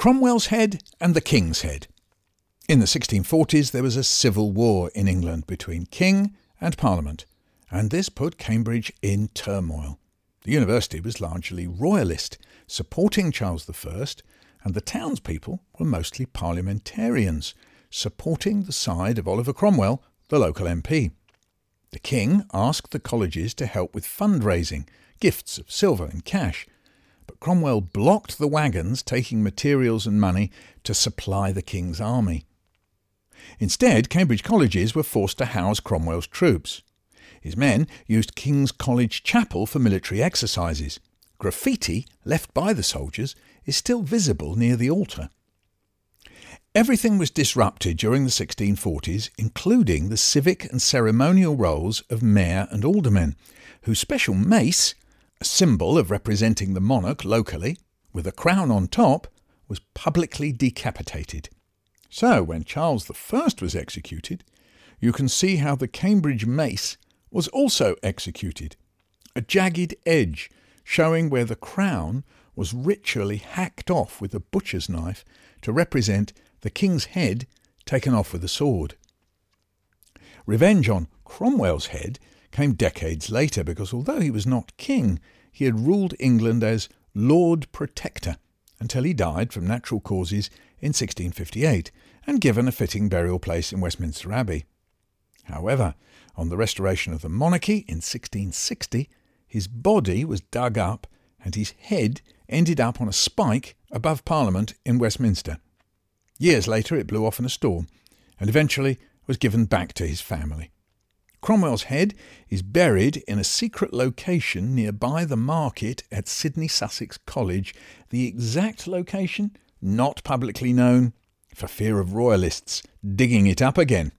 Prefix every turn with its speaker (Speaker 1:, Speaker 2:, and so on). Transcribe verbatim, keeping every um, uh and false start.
Speaker 1: Cromwell's head and the King's head. In the sixteen forties there was a civil war in England between King and Parliament, and this put Cambridge in turmoil. The university was largely royalist, supporting Charles the First, and the townspeople were mostly parliamentarians, supporting the side of Oliver Cromwell, the local M P. The King asked the colleges to help with fundraising, gifts of silver and cash, but Cromwell blocked the wagons taking materials and money to supply the King's army. Instead, Cambridge colleges were forced to house Cromwell's troops. His men used King's College Chapel for military exercises. Graffiti left by the soldiers is still visible near the altar. Everything was disrupted during the sixteen forties, including the civic and ceremonial roles of mayor and aldermen, whose special mace, a symbol of representing the monarch locally, with a crown on top, was publicly decapitated. So when Charles the First was executed, you can see how the Cambridge mace was also executed, a jagged edge showing where the crown was ritually hacked off with a butcher's knife to represent the king's head taken off with a sword. Revenge on Cromwell's head came decades later because although he was not king, he had ruled England as Lord Protector until he died from natural causes in sixteen fifty-eight and given a fitting burial place in Westminster Abbey. However, on the restoration of the monarchy in sixteen sixty, his body was dug up and his head ended up on a spike above Parliament in Westminster. Years later it blew off in a storm and eventually was given back to his family. Cromwell's head is buried in a secret location nearby the market at Sydney Sussex College. The exact location not publicly known for fear of royalists digging it up again.